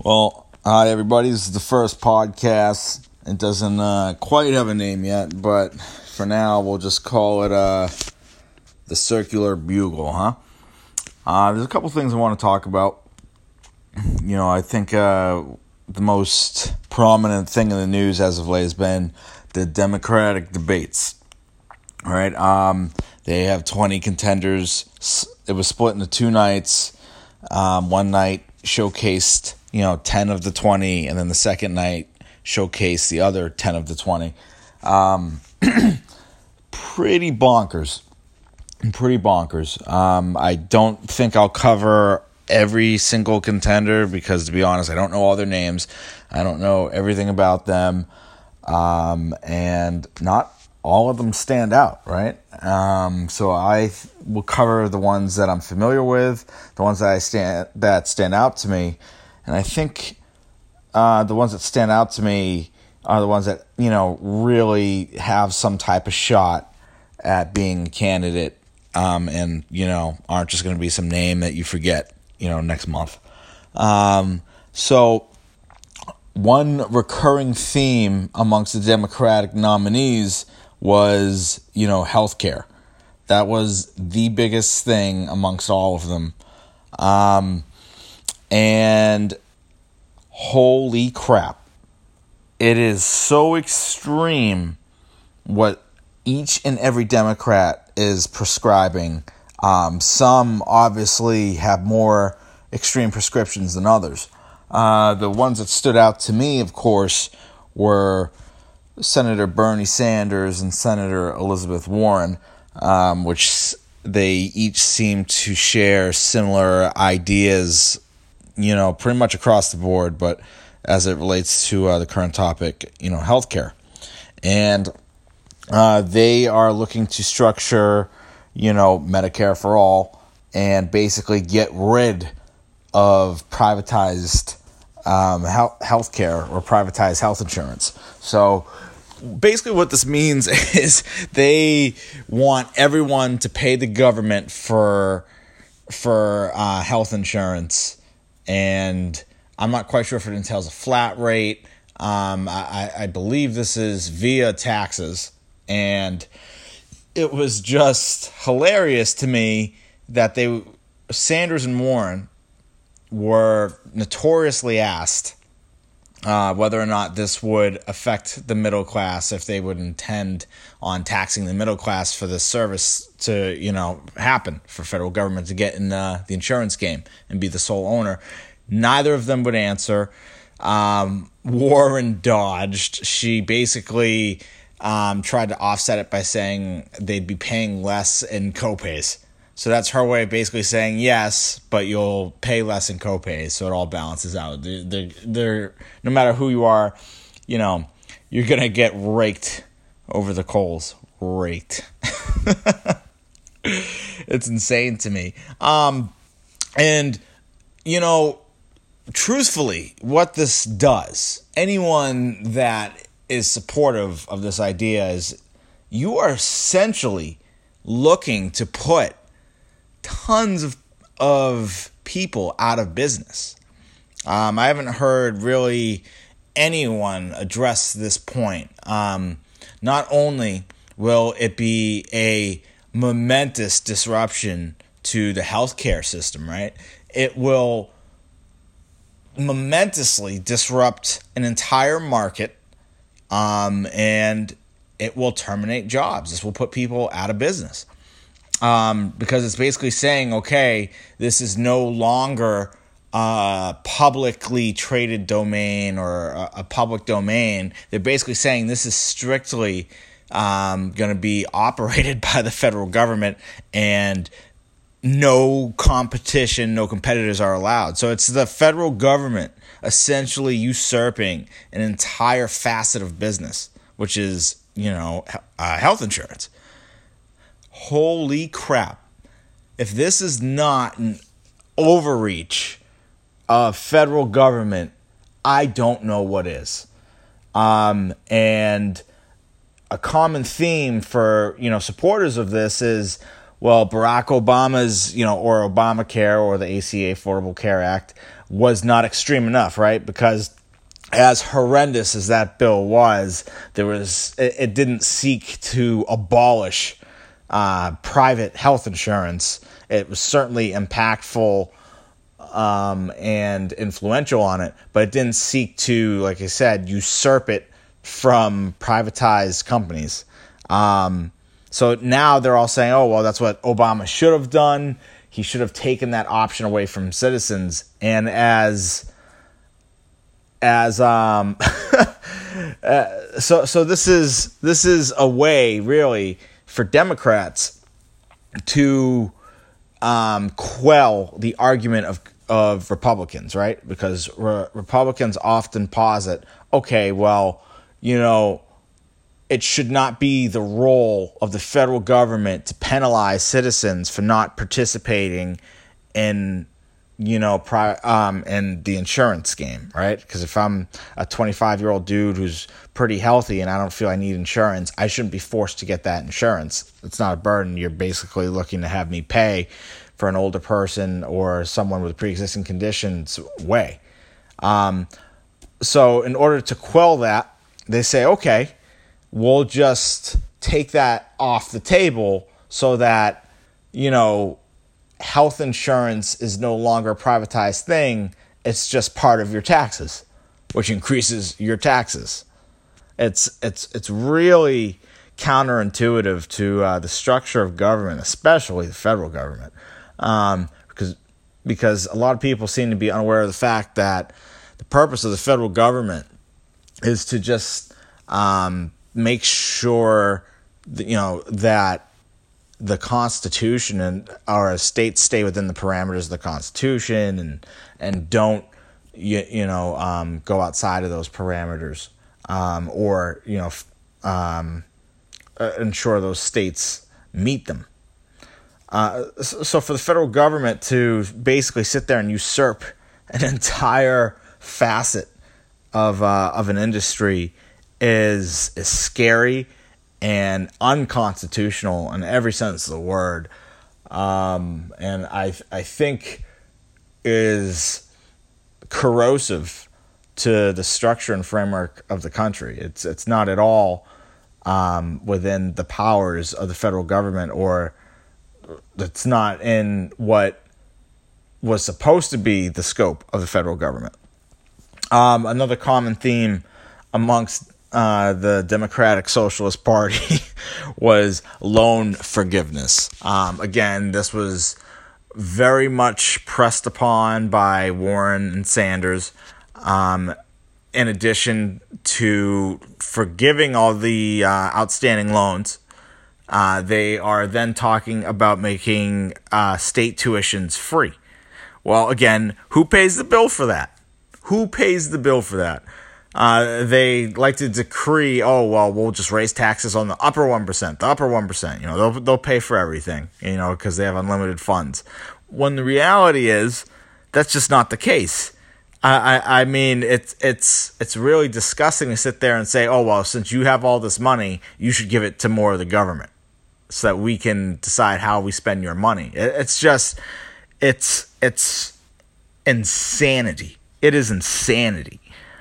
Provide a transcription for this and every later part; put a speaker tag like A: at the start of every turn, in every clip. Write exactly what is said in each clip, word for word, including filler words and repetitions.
A: Well, hi everybody. This is the first podcast. It doesn't uh, quite have a name yet, but for now we'll just call it uh, the Circular Bugle, huh? Uh, there's a couple things I want to talk about. You know, I think uh, the most prominent thing in the news as of late has been the Democratic debates. All right, um, they have twenty contenders. It was split into two nights. Um, one night showcased, you know, ten of the twenty, and then the second night showcased the other ten of the twenty. Um, pretty bonkers. Pretty bonkers. Um, I don't think I'll cover every single contender because, to be honest, I don't know all their names. I don't know everything about them. Um, and not all of them stand out, right? Um, so I th- will cover the ones that I'm familiar with, the ones that I stand that stand out to me, and I think uh, the ones that stand out to me are the ones that, you know, really have some type of shot at being a candidate, um, and you know aren't just going to be some name that you forget, you know, next month. Um, so one recurring theme amongst the Democratic nominees was, you know, healthcare. That was the biggest thing amongst all of them. Um, and holy crap, it is so extreme what each and every Democrat is prescribing. Um, some obviously have more extreme prescriptions than others. Uh, the ones that stood out to me, of course, were Senator Bernie Sanders and Senator Elizabeth Warren, um, which they each seem to share similar ideas, you know, pretty much across the board, but as it relates to uh, the current topic, you know, healthcare. And uh, they are looking to structure, you know, Medicare for all and basically get rid of privatized um, health healthcare or privatized health insurance. So basically what this means is they want everyone to pay the government for for uh, health insurance, and I'm not quite sure if it entails a flat rate. Um, I, I believe this is via taxes, and it was just hilarious to me that they Sanders and Warren were notoriously asked uh, whether or not this would affect the middle class, if they would intend on taxing the middle class for this service to, you know, happen, for federal government to get in uh, the insurance game and be the sole owner. Neither of them would answer. Um, Warren dodged. She basically um, tried to offset it by saying they'd be paying less in copays. So that's her way of basically saying yes, but you'll pay less in copays, so it all balances out. They're, they're, they're, no matter who you are, you know, you're going to get raked over the coals. Raked. It's insane to me. Um, and, you know, truthfully, what this does, anyone that is supportive of this idea is you are essentially looking to put tons of of people out of business. Um, I haven't heard really anyone address this point. Um, not only will it be a momentous disruption to the healthcare system, right? It will momentously disrupt an entire market, um, and it will terminate jobs. This will put people out of business. Um, because it's basically saying, okay, this is no longer a publicly traded domain or a, a public domain. They're basically saying this is strictly um, going to be operated by the federal government, and no competition, no competitors are allowed. So it's the federal government essentially usurping an entire facet of business, which is, you know, uh, health insurance. Holy crap. If this is not an overreach of federal government, I don't know what is. Um, and a common theme for, you know, supporters of this is, well, Barack Obama's, you know, or Obamacare or the A C A, Affordable Care Act, was not extreme enough, right? Because as horrendous as that bill was, there was it, it didn't seek to abolish uh, private health insurance. It was certainly impactful um, and influential on it, but it didn't seek to, like I said, usurp it from privatized companies. Um, so now they're all saying, oh, well, that's what Obama should have done. He should have taken that option away from citizens. And as as um uh, so so this is this is a way really for Democrats to um, quell the argument of of Republicans, right? Because re- Republicans often posit, okay, well, you know, it should not be the role of the federal government to penalize citizens for not participating in, you know, pri- um, in the insurance game, right? Because if I'm a twenty-five-year-old dude who's pretty healthy and I don't feel I need insurance, I shouldn't be forced to get that insurance. It's not a burden. You're basically looking to have me pay for an older person or someone with pre-existing conditions way. Um, so in order to quell that, they say, okay, we'll just take that off the table so that, you know, health insurance is no longer a privatized thing. It's just part of your taxes, which increases your taxes. It's it's it's really counterintuitive to uh, the structure of government, especially the federal government, um, because because a lot of people seem to be unaware of the fact that the purpose of the federal government is to just um, make sure that, you know, that the Constitution and our states stay within the parameters of the Constitution and and don't you, you know um, go outside of those parameters um, or you know um, uh, ensure those states meet them. Uh, so for the federal government to basically sit there and usurp an entire facet of uh, of an industry is is scary and unconstitutional in every sense of the word, um, and I I think is corrosive to the structure and framework of the country. It's it's not at all um, within the powers of the federal government, or it's not in what was supposed to be the scope of the federal government. Um, another common theme amongst uh, the Democratic Socialist Party was loan forgiveness. Um, again, this was very much pressed upon by Warren and Sanders. Um, in addition to forgiving all the uh, outstanding loans, uh, they are then talking about making uh, state tuitions free. Well, again, who pays the bill for that? Who pays the bill for that? Uh, they like to decree, oh, well, we'll just raise taxes on the upper one percent, the upper one percent. You know, they'll, they'll pay for everything, you know, because they have unlimited funds. When the reality is, that's just not the case. I, I, I mean, it's, it's, it's really disgusting to sit there and say, oh, well, since you have all this money, you should give it to more of the government so that we can decide how we spend your money. It, it's just, it's, it's insanity. It is insanity.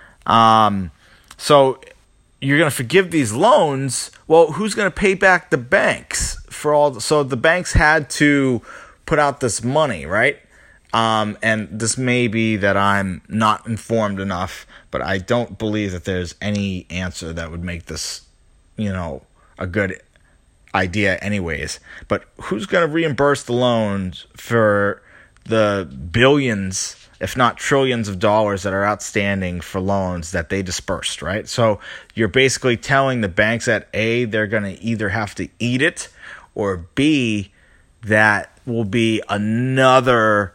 A: Um, so you're going to forgive these loans. Well, who's going to pay back the banks for all? The, so the banks had to put out this money, right? Um, and this may be that I'm not informed enough, but I don't believe that there's any answer that would make this, you know, a good idea anyways. But who's going to reimburse the loans for the billions, if not trillions of dollars that are outstanding for loans that they dispersed, right? So you're basically telling the banks that A, they're going to either have to eat it, or B, that will be another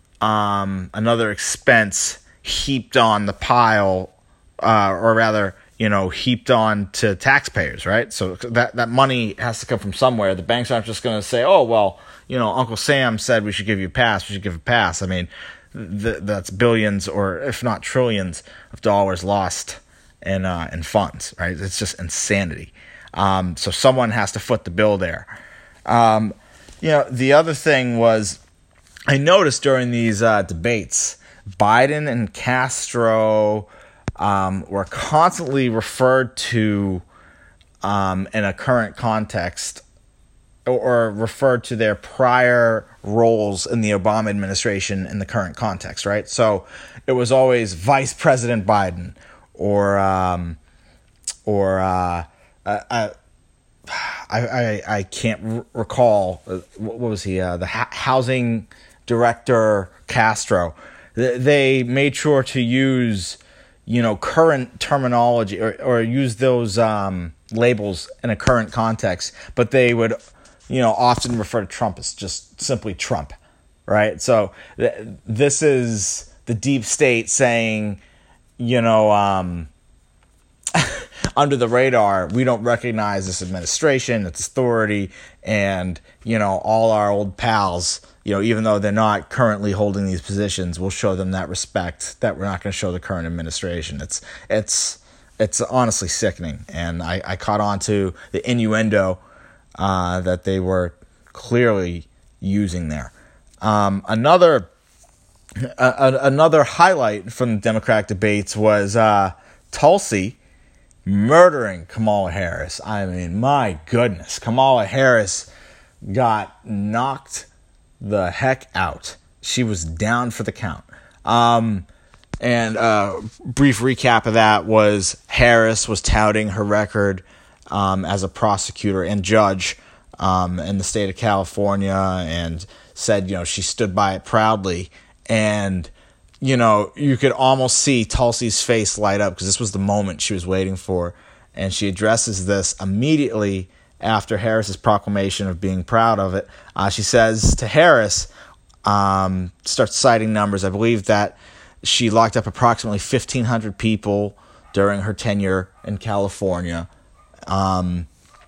A: um, another expense heaped on the pile, uh, or rather, you know, heaped on to taxpayers, right? So that, that money has to come from somewhere. The banks aren't just going to say, oh, well, you know, Uncle Sam said we should give you a pass, we should give a pass. I mean, th- that's billions, or if not trillions of dollars lost in, uh, in funds, right? It's just insanity. Um, so someone has to foot the bill there. Um, you know, the other thing was, I noticed during these uh, debates, Biden and Castro um, were constantly referred to um, in a current context, or, or referred to their prior roles in the Obama administration in the current context, right? So it was always Vice President Biden, or um, or uh, uh, uh, I, I I can't r- recall uh, what was he uh, the ha- housing director Castro. Th- they made sure to use, you know, current terminology, or, or use those um, labels in a current context, but they would, you know, often refer to Trump as just simply Trump, right? So th- this is the deep state saying, you know, um, under the radar, we don't recognize this administration, its authority, and, you know, all our old pals, you know, even though they're not currently holding these positions, we'll show them that respect that we're not going to show the current administration. It's it's it's honestly sickening, and I, I caught on to the innuendo uh, that they were clearly using there. Um, another uh, another highlight from the Democratic debates was uh, Tulsi murdering Kamala Harris. I mean, my goodness, Kamala Harris got knocked the heck out. She was down for the count. Um, and a uh, brief recap of that was Harris was touting her record um, as a prosecutor and judge um, in the state of California, and said, you know, she stood by it proudly. And, you know, you could almost see Tulsi's face light up, because this was the moment she was waiting for. And she addresses this immediately after Harris's proclamation of being proud of it. Uh, she says to Harris, um, starts citing numbers. I believe that she locked up approximately fifteen hundred people during her tenure in California. Um,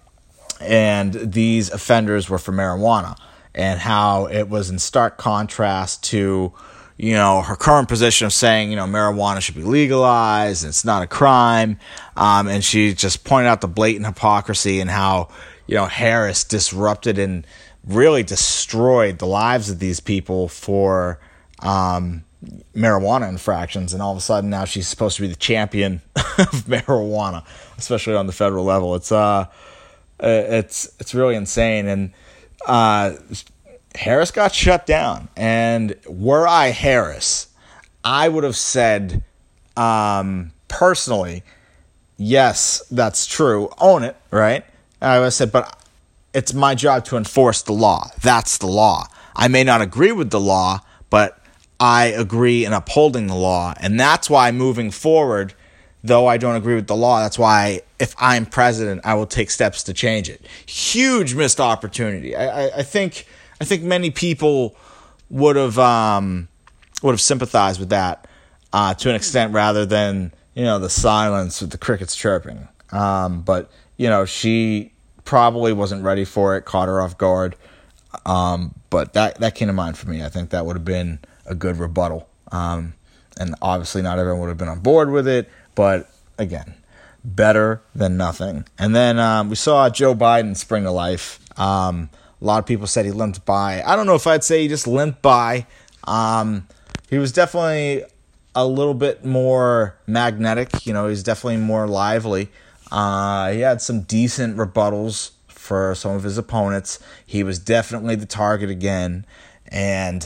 A: and these offenders were for marijuana, and how it was in stark contrast to, you know, her current position of saying, you know, marijuana should be legalized and it's not a crime. Um, and she just pointed out the blatant hypocrisy, and how, you know, Harris disrupted and really destroyed the lives of these people for um, marijuana infractions. And all of a sudden now she's supposed to be the champion of marijuana, especially on the federal level. It's uh, it's it's really insane. And uh, Harris got shut down. And were I Harris, I would have said, um, personally, yes, that's true. Own it, right? I would have said, but it's my job to enforce the law. That's the law. I may not agree with the law, but I agree in upholding the law. And that's why moving forward, though I don't agree with the law, that's why if I'm president, I will take steps to change it. Huge missed opportunity. I, I, I think I think many people would have um, would have sympathized with that uh, to an extent, rather than, you know, the silence with the crickets chirping. Um, but, you know, she probably wasn't ready for it, caught her off guard. Um, but that, that came to mind for me. I think that would have been a good rebuttal. Um, and obviously not everyone would have been on board with it, but again, better than nothing. And then um, we saw Joe Biden spring to life. Um, a lot of people said he limped by. I don't know if I'd say he just limped by. Um, he was definitely a little bit more magnetic. You know, he's definitely more lively. Uh, he had some decent rebuttals for some of his opponents. He was definitely the target again. And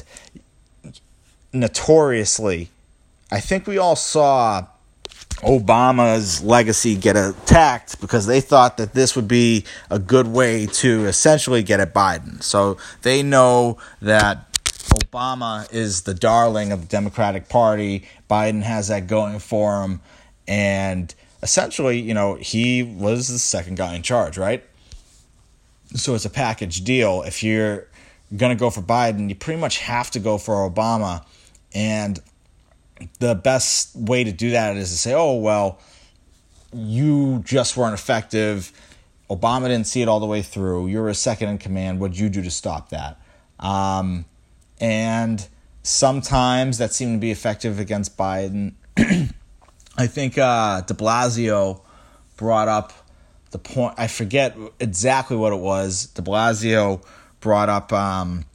A: notoriously, I think we all saw Obama's legacy get attacked, because they thought that this would be a good way to essentially get at Biden. So they know that Obama is the darling of the Democratic Party. Biden has that going for him. And essentially, you know, he was the second guy in charge, right? So it's a package deal. If you're going to go for Biden, you pretty much have to go for Obama. And the best way to do that is to say, oh, well, you just weren't effective. Obama didn't see it all the way through. You're a second in command. What'd you do to stop that? Um, and sometimes that seemed to be effective against Biden. I think uh, de Blasio brought up the point. I forget exactly what it was. De Blasio brought up um,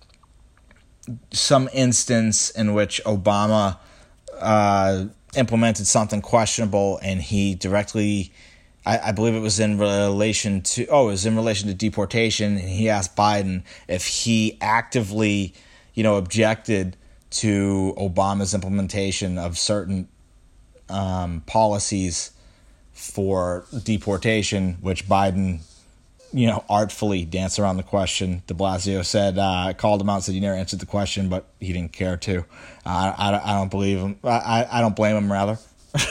A: some instance in which Obama uh, implemented something questionable, and he directly, I, I believe it was in relation to, oh, it was in relation to deportation, and he asked Biden if he actively, you know, objected to Obama's implementation of certain um, policies for deportation, which Biden, you know, artfully danced around the question. De Blasio said, uh, called him out, said he never answered the question, but he didn't care to. Uh, I, I don't believe him. I, I don't blame him, rather,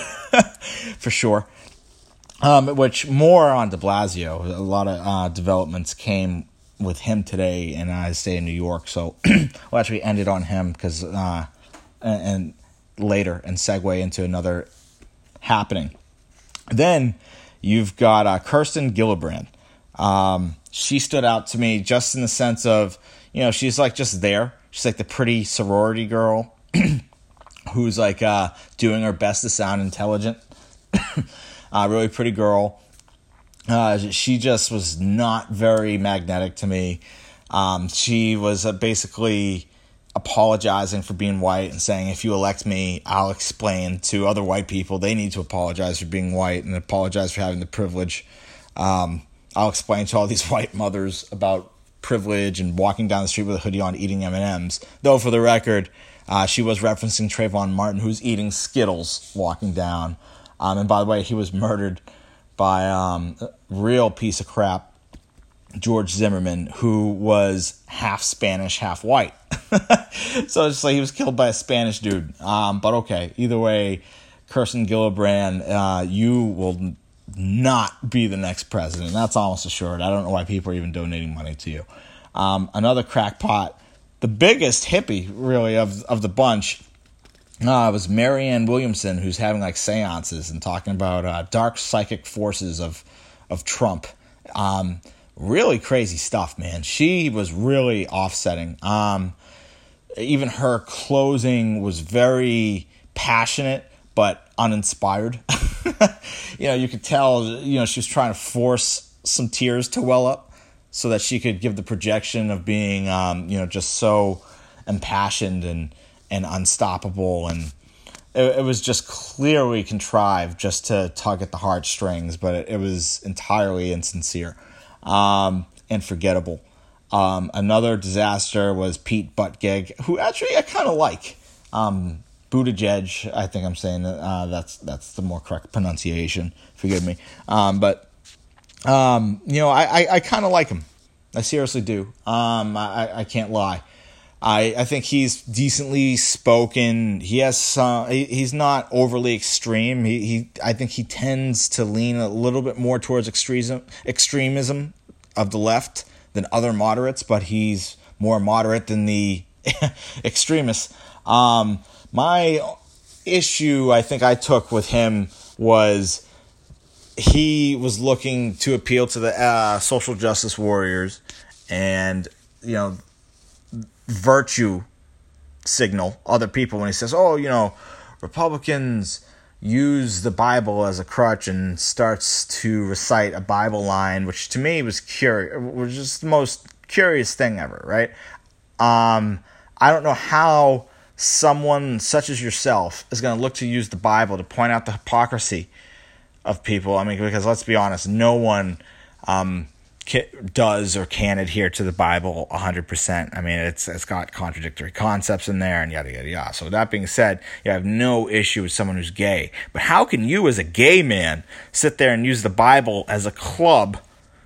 A: for sure. Um, which more on De Blasio. A lot of uh, developments came with him today, and I stay in New York, so we'll actually end it on him because uh, and, and later and segue into another happening. Then you've got uh, Kirsten Gillibrand. Um, she stood out to me just in the sense of, you know, she's like just there. She's like the pretty sorority girl who's like uh, doing her best to sound intelligent. uh, really pretty girl. Uh, she just was not very magnetic to me. Um, she was uh, basically apologizing for being white and saying, if you elect me, I'll explain to other white people they need to apologize for being white and apologize for having the privilege. Um, I'll explain to all these white mothers about privilege and walking down the street with a hoodie on eating M and M's. Though, for the record, uh, she was referencing Trayvon Martin, who's eating Skittles walking down. Um, and by the way, he was murdered by um, a real piece of crap, George Zimmerman, who was half Spanish, half white. So it's like he was killed by a Spanish dude. Um, but okay, either way, Kirsten Gillibrand, uh, you will not be the next president. That's almost assured. I don't know why people are even donating money to you. Um, another crackpot, the biggest hippie, really, of, of the bunch, Uh, it was Marianne Williamson, who's having like seances and talking about uh, dark psychic forces of of Trump. Um, really crazy stuff, man. She was really offsetting. Um, even her closing was very passionate but uninspired. You know, you could tell, you know, she was trying to force some tears to well up so that she could give the projection of being, um, you know, just so impassioned and and unstoppable, and it, it was just clearly contrived just to tug at the heartstrings, but it, it was entirely insincere um, and forgettable. Um, another disaster was Pete Buttigieg, who actually I kind of like. Um, Buttigieg, I think I'm saying uh, that's that's the more correct pronunciation. Forgive me, um, but um, you know I I, I kind of like him. I seriously do. Um, I I can't lie. I, I think he's decently spoken. He has some. He, he's not overly extreme. He, he I think he tends to lean a little bit more towards extremism extremism of the left than other moderates, but he's more moderate than the extremists. Um, my issue, I think, I took with him was he was looking to appeal to the uh, social justice warriors, and you know. virtue signal other people when he says, oh, you know, Republicans use the Bible as a crutch and starts to recite a Bible line, which to me was curious, was just the most curious thing ever, right? Um, I don't know how someone such as yourself is going to look to use the Bible to point out the hypocrisy of people. I mean, because let's be honest, no one um, does or can adhere to the Bible one hundred percent. I mean, it's it's got contradictory concepts in there and yada, yada, yada. So that being said, you have no issue with someone who's gay. But how can you, as a gay man, sit there and use the Bible as a club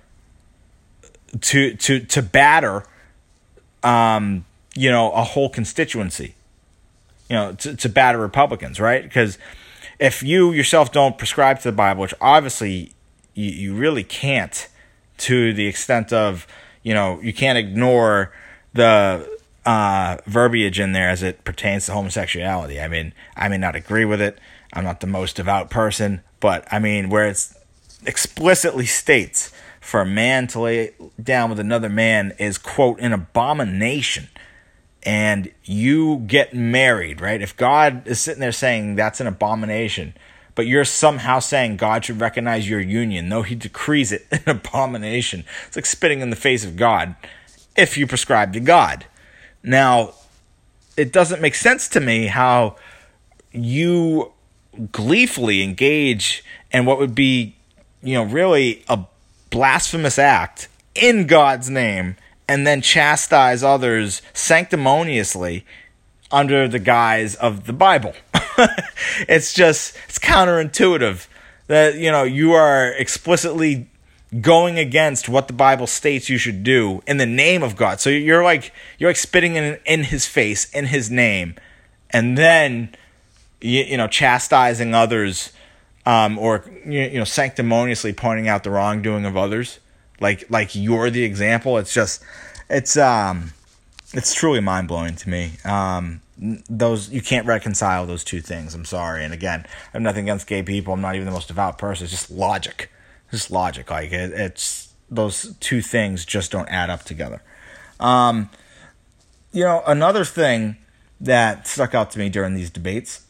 A: to to to batter, um, you know, a whole constituency? You know, to, to batter Republicans, right? Because if you yourself don't prescribe to the Bible, which obviously you, you really can't, to the extent of, you know, you can't ignore the uh, verbiage in there as it pertains to homosexuality. I mean, I may not agree with it. I'm not the most devout person, but I mean, where it explicitly states for a man to lay down with another man is, quote, an abomination, and you get married, right? If God is sitting there saying that's an abomination, but you're somehow saying God should recognize your union, though he decrees it an abomination. It's like spitting in the face of God. if you prescribe to God. Now, it doesn't make sense to me how you gleefully engage in what would be, you know, really a blasphemous act in God's name and then chastise others sanctimoniously under the guise of the Bible. It's just, it's counterintuitive that, you know, you are explicitly going against what the Bible states you should do in the name of God. So you're like, you're like spitting in, in his face, in his name, and then, you, you know, chastising others, um, or, you know, sanctimoniously pointing out the wrongdoing of others. Like, like you're the example. It's just, it's, um, it's truly mind blowing to me. Um, those, you can't reconcile those two things. I'm sorry. And again, I have nothing against gay people. I'm not even the most devout person. It's just logic. Just logic, like it, it's those two things just don't add up together. Um, you know, another thing that stuck out to me during these debates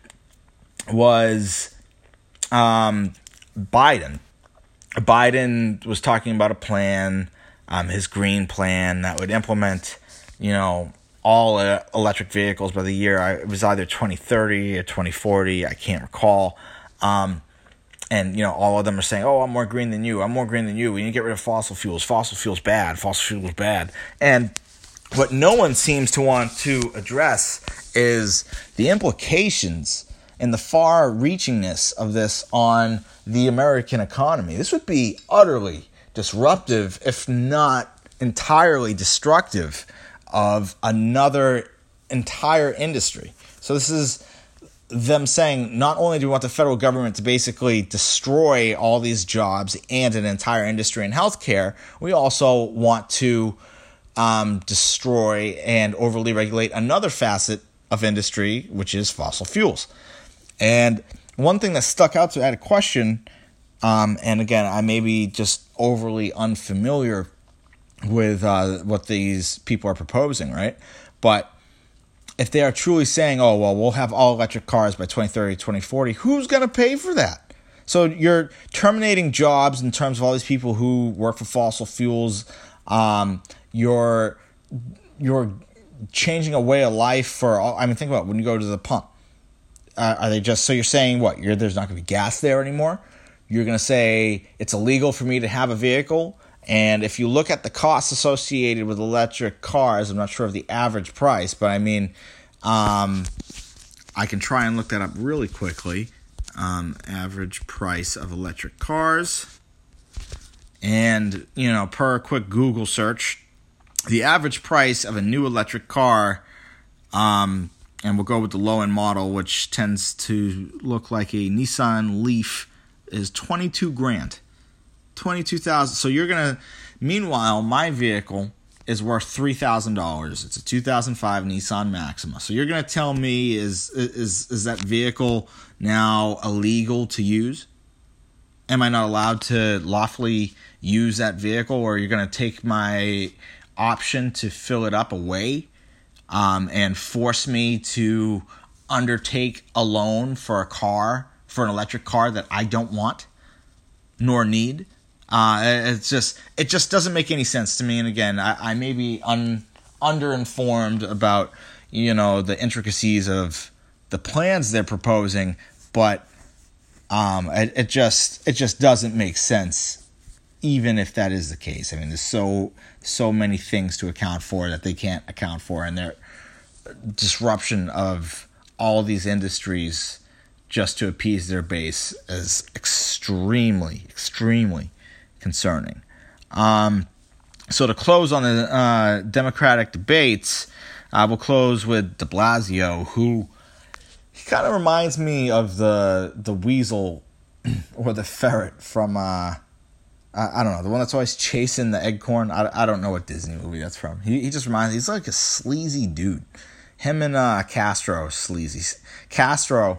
A: was um, Biden. Biden was talking about a plan, um, his green plan that would implement, you know, all uh, electric vehicles by the year. It was either twenty thirty or twenty forty. I can't recall. Um, And, you know, all of them are saying, oh, I'm more green than you. I'm more green than you. We need to get rid of fossil fuels. Fossil fuels bad. Fossil fuels bad. And what no one seems to want to address is the implications and the far-reachingness of this on the American economy. This would be utterly disruptive, if not entirely destructive, of another entire industry. So this is them saying, not only do we want the federal government to basically destroy all these jobs and an entire industry in healthcare, we also want to um, destroy and overly regulate another facet of industry, which is fossil fuels. And one thing that stuck out to me, I had a question, um, and again, I may be just overly unfamiliar with uh, what these people are proposing, right? But if they are truly saying, oh, well, we'll have all electric cars by twenty thirty, twenty forty, who's going to pay for that? So you're terminating jobs in terms of all these people who work for fossil fuels. Um, you're, you're changing a way of life for all. I mean, think about it, when you go to the pump. Uh, are they just, so you're saying what? You're, there's not going to be gas there anymore? You're going to say it's illegal for me to have a vehicle? And if you look at the costs associated with electric cars, I'm not sure of the average price, but I mean, um, I can try and look that up really quickly. Um, average price of electric cars. And, you know, per a quick Google search, the average price of a new electric car, um, and we'll go with the low-end model, which tends to look like a Nissan Leaf, is twenty-two grand. twenty-two thousand. So you're going to, meanwhile, my vehicle is worth three thousand dollars. It's a two thousand five Nissan Maxima. So you're going to tell me, is is is that vehicle now illegal to use? Am I not allowed to lawfully use that vehicle, or you're going to take my option to fill it up away, um, and force me to undertake a loan for a car, for an electric car that I don't want nor need? Uh, it's just, it just doesn't make any sense to me. And again, I, I may be un, underinformed about, you know, the intricacies of the plans they're proposing, but um, it, it just, it just doesn't make sense, even if that is the case. I mean, there's so, so many things to account for that they can't account for, and their disruption of all these industries just to appease their base is extremely, extremely concerning. Um, so to close on the uh, Democratic debates, uh, we'll close with de Blasio, who he kind of reminds me of the the weasel or the ferret from, uh, I, I don't know, the one that's always chasing the eggcorn. I, I don't know what Disney movie that's from. He, he just reminds me, he's like a sleazy dude. Him and uh, Castro, sleazy. Castro,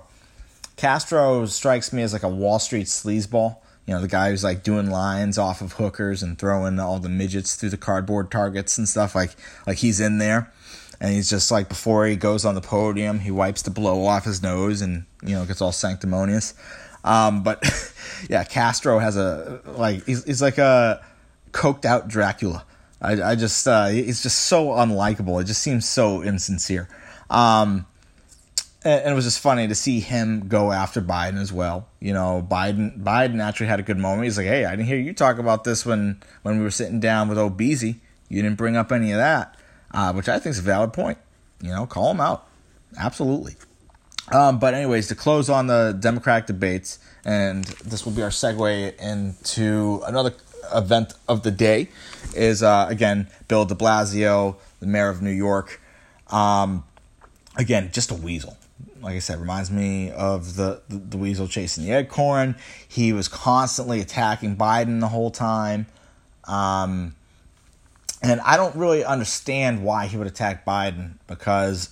A: Castro strikes me as like a Wall Street sleazeball. You know, the guy who's like doing lines off of hookers and throwing all the midgets through the cardboard targets and stuff. Like, like he's in there, and he's just like, before he goes on the podium, he wipes the blow off his nose and, you know, gets all sanctimonious. Um, but yeah, Castro has a, like, he's, he's like a coked out Dracula. I, I just, uh, he's just so unlikable. It just seems so insincere. Um, and, and it was just funny to see him go after Biden as well. You know, Biden, Biden actually had a good moment. He's like, hey, I didn't hear you talk about this when, when we were sitting down with Obeezy. You didn't bring up any of that, uh, which I think is a valid point. You know, call him out. Absolutely. Um, but anyways, to close on the Democratic debates, and this will be our segue into another event of the day, is, uh, again, Bill de Blasio, the mayor of New York. Um, again, just a weasel. Like I said, reminds me of the, the, the weasel chasing the acorn. He was constantly attacking Biden the whole time. Um, and I don't really understand why he would attack Biden, because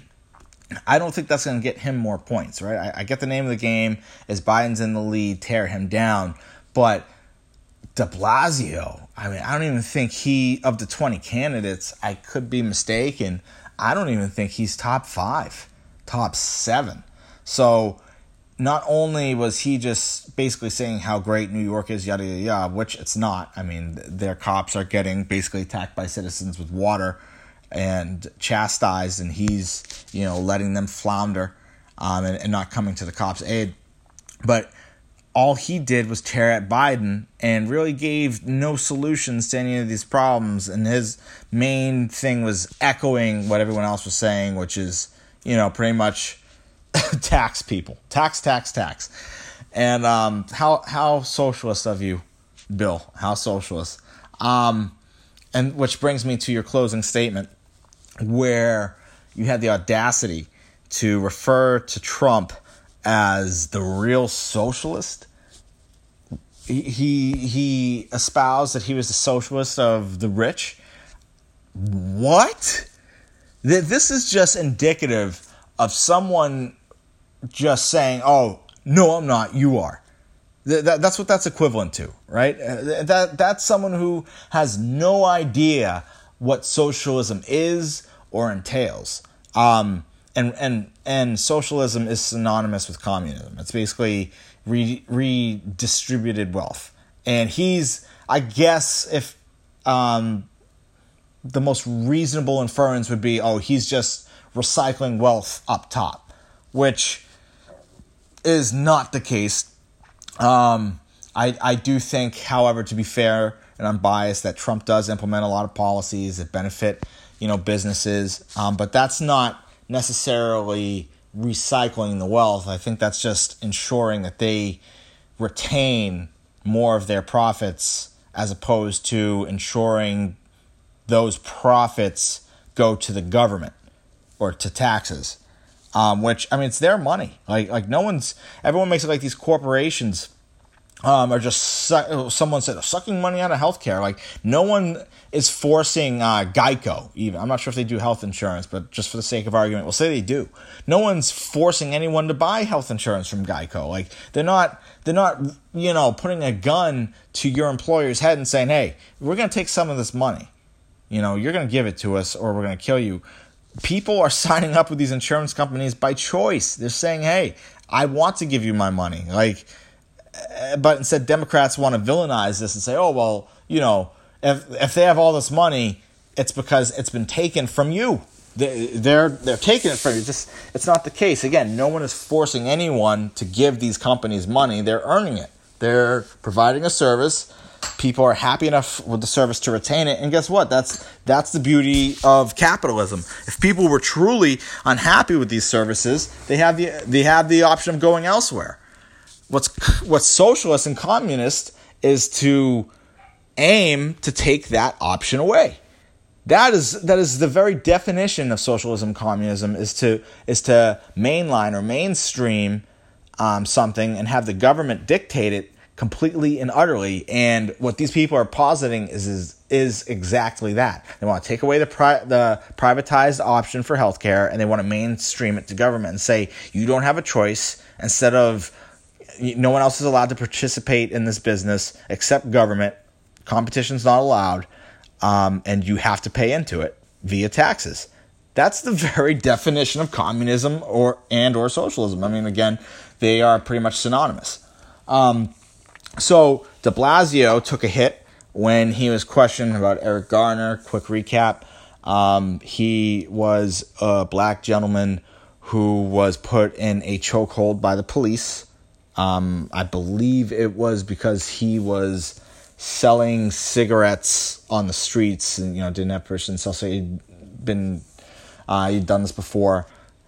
A: I don't think that's going to get him more points, right? I, I get the name of the game is Biden's in the lead, tear him down. But de Blasio, I mean, I don't even think he, of the twenty candidates, I could be mistaken, I don't even think he's top five, top seven. So not only was he just basically saying how great New York is, yada, yada, yada, which it's not. I mean, their cops are getting basically attacked by citizens with water and chastised, and he's, you know, letting them flounder um, and, and not coming to the cops' aid. But all he did was tear at Biden and really gave no solutions to any of these problems. And his main thing was echoing what everyone else was saying, which is, you know, pretty much tax people. Tax, tax, tax. And um, how how socialist of you, Bill. How socialist. Um, and which brings me to your closing statement, where you had the audacity to refer to Trump as the real socialist. He, he he espoused that he was the socialist of the rich. What? This is just indicative of someone just saying, "Oh, no, I'm not. You are." That, that's what that's equivalent to, right? That that's someone who has no idea what socialism is or entails. Um, and and and socialism is synonymous with communism. It's basically re, redistributed wealth. And he's, I guess, if um, the most reasonable inference would be, oh, he's just recycling wealth up top, which is not the case. Um, I, I do think, however, to be fair and unbiased, that Trump does implement a lot of policies that benefit, you know, businesses. Um, but that's not necessarily recycling the wealth. I think that's just ensuring that they retain more of their profits, as opposed to ensuring those profits go to the government or to taxes. Um, which, I mean, it's their money. Like, like no one's, everyone makes it like these corporations um, are just, su- someone said, sucking money out of healthcare. Like, no one is forcing uh, Geico, even. I'm not sure if they do health insurance, but just for the sake of argument, we'll say they do. No one's forcing anyone to buy health insurance from Geico. Like, they're not, they're not, you know, putting a gun to your employer's head and saying, hey, we're going to take some of this money. You know, you're going to give it to us or we're going to kill you. People are signing up with these insurance companies by choice. They're saying, hey, I want to give you my money. Like, but instead Democrats want to villainize this and say, oh, well, you know, if if they have all this money, it's because it's been taken from you. They, they're they're taking it from you. Just, it's not the case. Again, no one is forcing anyone to give these companies money. They're earning it. They're providing a service. People are happy enough with the service to retain it. And guess what? That's that's the beauty of capitalism. If people were truly unhappy with these services, they have the they have the option of going elsewhere. What's what's socialist and communist is to aim to take that option away. That is that is the very definition of socialism, communism, is to is to mainline or mainstream um, something and have the government dictate it completely and utterly. And what these people are positing is is, is exactly that. They want to take away the pri- the privatized option for healthcare, and they want to mainstream it to government and say, you don't have a choice. Instead of, no one else is allowed to participate in this business except government. Competition's not allowed, um, and you have to pay into it via taxes. That's the very definition of communism or and or socialism. I mean, again, they are pretty much synonymous. Um, So de Blasio took a hit when he was questioned about Eric Garner, quick recap, um, he was a black gentleman who was put in a chokehold by the police. Um, I believe it was because he was selling cigarettes on the streets, and you know didn't have permission to sell. So he'd been uh, he'd done this before,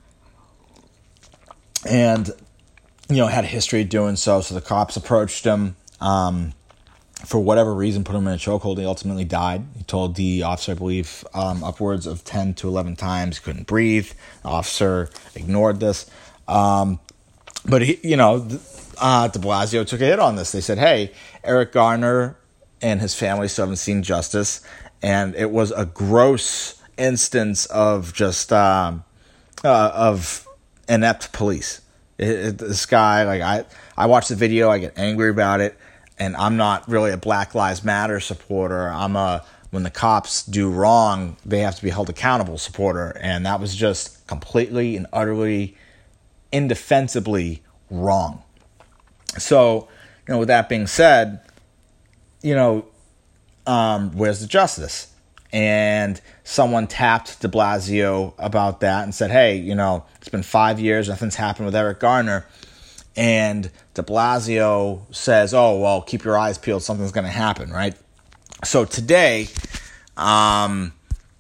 A: and you know had a history of doing so. So the cops approached him. Um, for whatever reason, put him in a chokehold. He ultimately died. He told the officer, I believe, um, upwards of ten to eleven times, couldn't breathe. The officer ignored this. Um, but, he, you know, uh, de Blasio took a hit on this. They said, hey, Eric Garner and his family still haven't seen justice. And it was a gross instance of just, um, uh, of inept police. It, it, this guy, like, I, I watched the video, I get angry about it. And I'm not really a Black Lives Matter supporter. I'm a, when the cops do wrong, they have to be held accountable supporter. And that was just completely and utterly, indefensibly wrong. So, you know, with that being said, you know, um, where's the justice? And someone tapped de Blasio about that and said, hey, you know, it's been five years, nothing's happened with Eric Garner. And de Blasio says, oh, well, keep your eyes peeled. Something's going to happen, right? So today, um,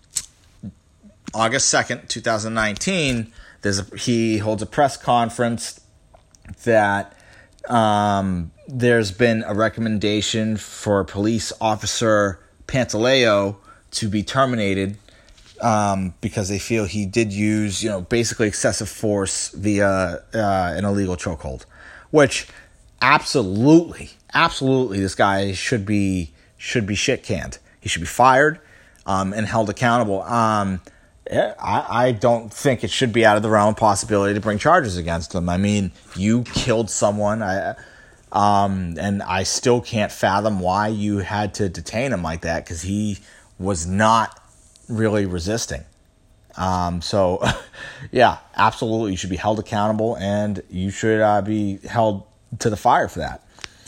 A: August second, twenty nineteen, there's a, he holds a press conference that um, there's been a recommendation for police officer Pantaleo to be terminated Um, because they feel he did use, you know, basically excessive force via uh, an illegal chokehold, which absolutely, absolutely, this guy should be should be shit canned. He should be fired um, and held accountable. Um, I, I don't think it should be out of the realm of possibility to bring charges against him. I mean, you killed someone, I, um, and I still can't fathom why you had to detain him like that, because he was not really resisting. Um, so, yeah, absolutely, you should be held accountable, and you should uh, be held to the fire for that.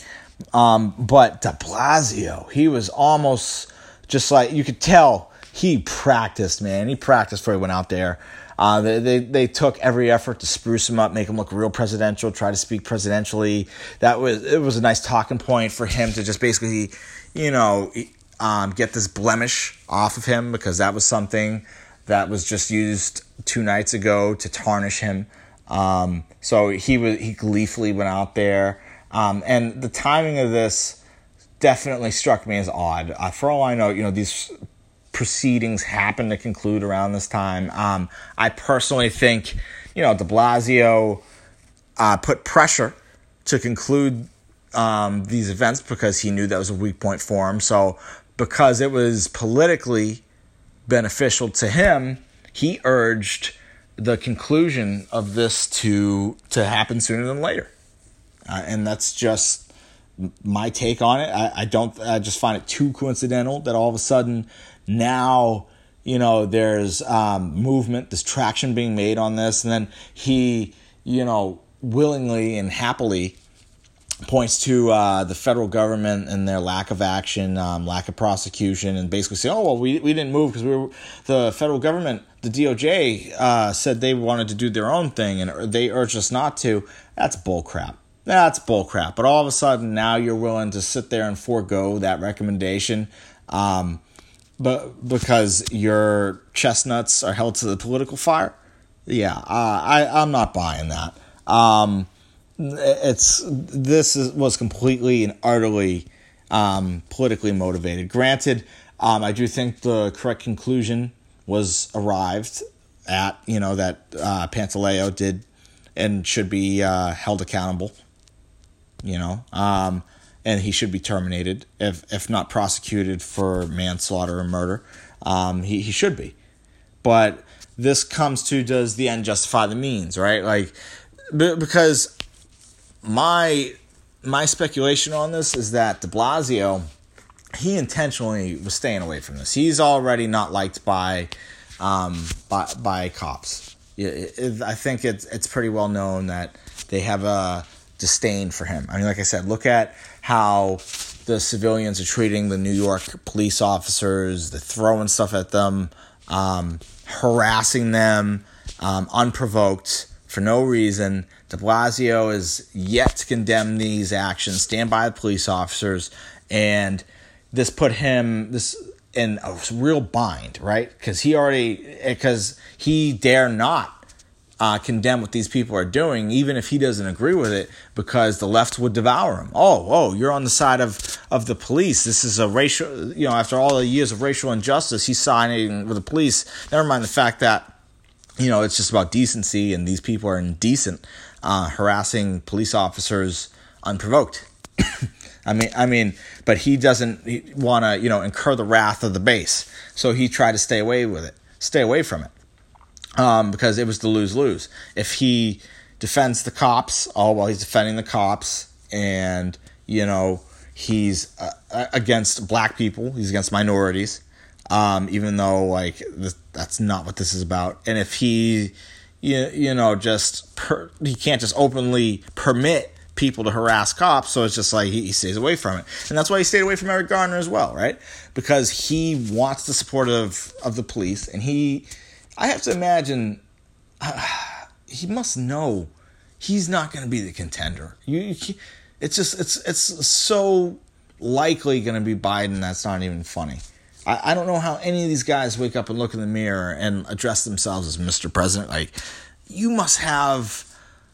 A: Um, but de Blasio, he was almost just like, you could tell he practiced, man. He practiced before he went out there. Uh, they, they they took every effort to spruce him up, make him look real presidential, try to speak presidentially. That was it was a nice talking point for him to just basically, you know, Um, get this blemish off of him, because that was something that was just used two nights ago to tarnish him. Um, so he was he gleefully went out there, um, and the timing of this definitely struck me as odd. Uh, for all I know, you know, these proceedings happen to conclude around this time. Um, I personally think, you know, de Blasio uh, put pressure to conclude um, these events because he knew that was a weak point for him. So, because it was politically beneficial to him, he urged the conclusion of this to to happen sooner than later. Uh, and that's just my take on it. I, I don't. I just find it too coincidental that all of a sudden now, you know, there's um, movement, there's traction being made on this, and then he, you know, willingly and happily points to uh, the federal government and their lack of action, um, lack of prosecution, and basically say, oh, well, we we didn't move because we were, the federal government, the D O J, uh, said they wanted to do their own thing, and they urged us not to. That's bullcrap. That's bullcrap. But all of a sudden, now you're willing to sit there and forego that recommendation um, but because your chestnuts are held to the political fire? Yeah, uh, I, I'm not buying that. Um It's this is, was completely and utterly um, politically motivated. Granted, um, I do think the correct conclusion was arrived at. You know that uh, Pantaleo did and should be uh, held accountable. You know, um, and he should be terminated if if not prosecuted for manslaughter or murder. Um, he he should be, but this comes to, does the end justify the means? Right, like because. My my speculation on this is that de Blasio, he intentionally was staying away from this. He's already not liked by um, by, by cops. It, it, I think it's it's pretty well known that they have a disdain for him. I mean, like I said, look at how the civilians are treating the New York police officers. They're throwing stuff at them, um, harassing them um, unprovoked for no reason. De Blasio is yet to condemn these actions, stand by the police officers, and this put him this in a real bind, right? Because he already, because he dare not Uh, condemn what these people are doing, even if he doesn't agree with it, because the left would devour him. Oh, oh, you're on the side of, of the police. This is a racial, you know, after all the years of racial injustice, he's siding with the police. Never mind the fact that, you know, it's just about decency, and these people are indecent, uh, harassing police officers unprovoked. I mean, I mean, but he doesn't want to, you know, incur the wrath of the base. So he tried to stay away with it, stay away from it. Um, because it was the lose-lose. If he defends the cops, oh, well, he's defending the cops, and, you know, he's uh, against black people, he's against minorities, um, even though, like, this, that's not what this is about. And if he, you, you know, just, per, he can't just openly permit people to harass cops, so it's just like he, he stays away from it. And that's why he stayed away from Eric Garner as well, right? Because he wants the support of, of the police, and he... I have to imagine uh, he must know he's not going to be the contender. You, you, it's just it's it's so likely going to be Biden that's not even funny. I, I don't know how any of these guys wake up and look in the mirror and address themselves as Mister President. Like, you must have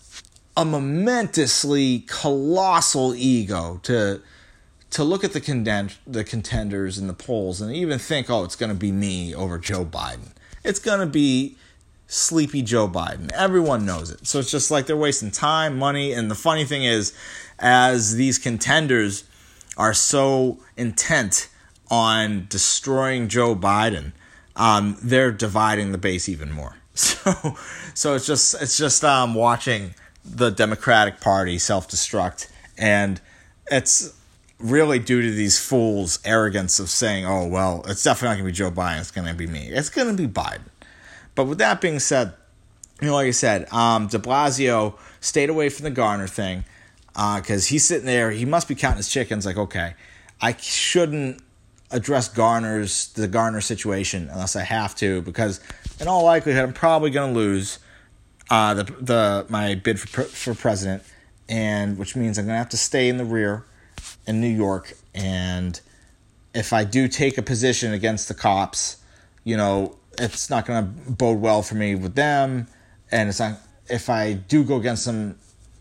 A: a momentously colossal ego to to look at the contend the contenders in the polls and even think, oh, it's going to be me over Joe Biden. It's going to be sleepy Joe Biden. Everyone knows it. So it's just like they're wasting time, money. And the funny thing is, as these contenders are so intent on destroying Joe Biden, um, they're dividing the base even more. So so it's just it's just um, watching the Democratic Party self-destruct. And it's really due to these fools' arrogance of saying, oh, well, it's definitely not going to be Joe Biden, it's going to be me. It's going to be Biden. But with that being said, you know, like I said, um, de Blasio stayed away from the Garner thing because uh, he's sitting there, he must be counting his chickens, like, okay, I shouldn't address Garner's, the Garner situation unless I have to, because in all likelihood, I'm probably going to lose uh, the the my bid for, for president, and which means I'm going to have to stay in the rear in New York, and if I do take a position against the cops, you know, it's not going to bode well for me with them, and it's not, if I do go against them,